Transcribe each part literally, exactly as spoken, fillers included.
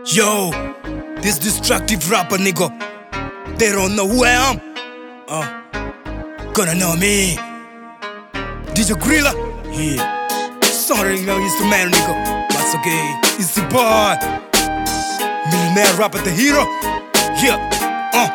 Yo, this destructive rapper nigga, they don't know who I am. Uh, gonna know me. D J Grilla, yeah. Sorry, you know, it's the man nigga. Once again, it's the boy. Millionaire rapper, the hero. Yeah, uh.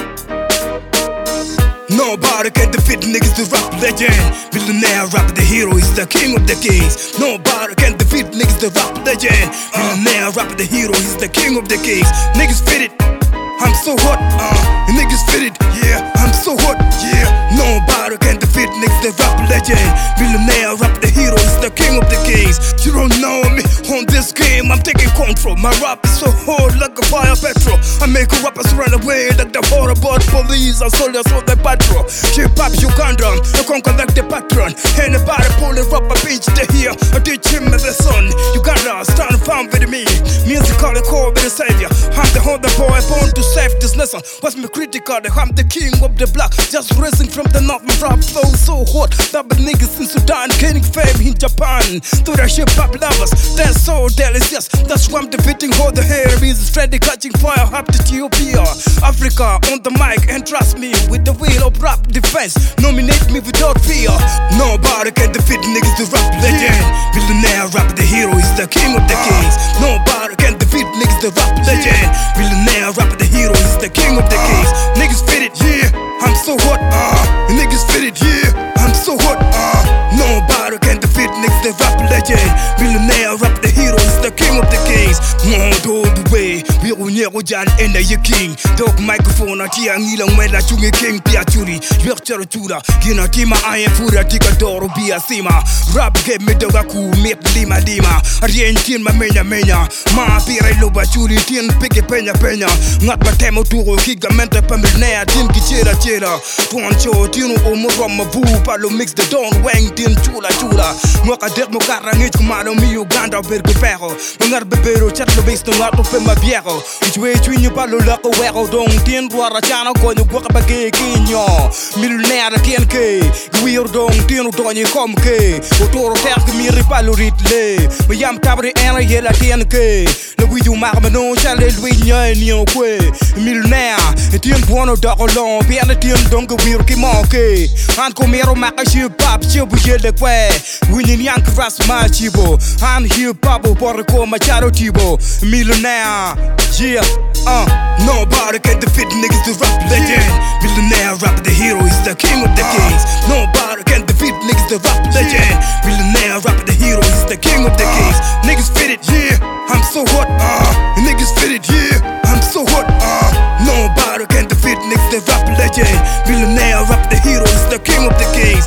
Nobody can defeat niggas, the rap legend. Millionaire rapper, the hero, is the king of the kings. Nobody can defeat niggas, the rap legend. Millionaire rapper, the hero, he's the king of the kings. Niggas fit it, I'm so hot. Uh, niggas fit it, yeah, I'm so hot, yeah. Nobody can defeat niggas, the rap legend. Millionaire rapper, the hero, is the king of the kings. You don't know me on this game, I'm taking control. My rap is so hard like a fire petrol. I make rappers run away like the horrible police and soldiers on the patrol. Hip hop Uganda, I conquer like the patron. Anybody pulling up a bitch to hear, I teach him as a son. Uganda, stand firm with me. Musical call with the savior. I'm the other boy born to save this nation. What's me critical? I'm the king of the block. Just rising from the north, my rap flow so hot. Double niggas in Sudan, gaining fame in Japan. To the hip hop lovers, they're so delicious. That's why I'm defeating all the Harris. Steady catching fire up to Ethiopia. Africa on the mic, and trust me, with the wheel of rap defense. Nominate me without fear. Nobody can defeat niggas, the rap legend. Millionaire rapper, the hero, is the king of the kings. Nobody can defeat niggas, the rap legend. Millionaire rapper, the hero, is the king of the kings. Niggas fit it, yeah, I'm so hot. Uh, niggas fit it, yeah, I'm so hot. Uh, nobody can defeat niggas, the rap legend. Millionaire rapper, the hero, is the king of the kings. All the way, we are near Jan and the king. Dog microphone, I hear Nilang when I chungi king Piachuri. Lecture Chura, Gina Tima, I am Fura Ticadoro, Bia Sima. Rap gave me Dogaku, make Lima Lima. Arientin, my mena mena. Ma Pira Loba Churi, Tin, Piki Pena Pena. Not Batemo Turo, Higamenta Pamilnea, Tin Kichera Chera. Poncho, Tino, Omorama Vu, Palo mix the Don Wang, Tin Chula Chula. Moka Demo Karangit, Kumano, Mi Uganda, Bergapero. Mungar Bebero, Chatlo Base, no Lato Pema Biero. Which way between you, Palo Laco, Wero, Don, Tin, Guarachano, Gono, Guacabake, Kinyo. Millionaire, T N K. Weirdo, Tino, Donny, Comke. Otoro, Terk, Miri, Palo, Ritle. Mayam Tabri, Anna, Yella, T N K. Le Widow Marmano, Chalet, Winya, Nio, Millionaire, Tin Buono, Dogolon, Piana, Tin, Dongo, Wirki, Monkey. Anko Mero, Makashi, Pap, Chibu, Yelle, Winning Yank, Ras, Machibo. I'm here, Pabo, Borco, Machado, Tibo. Millionaire, yeah, uh. Nobody can defeat niggas, the rap legend. Millionaire rapper, the hero, is the king of the kings. Nobody can defeat niggas, the rap legend. Millionaire rapper, the hero, is the king of the kings. Niggas fit it, yeah, I'm so hot. Uh, niggas fit it, yeah, I'm so hot. Uh, nobody can defeat niggas, the rap legend. Millionaire rapper, the hero, is the king of the kings.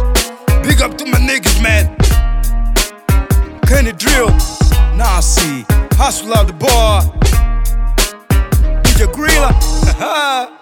Big up to my niggas, man. Kenny Drill, Nasi, Hustle of the boy. D J Grilla.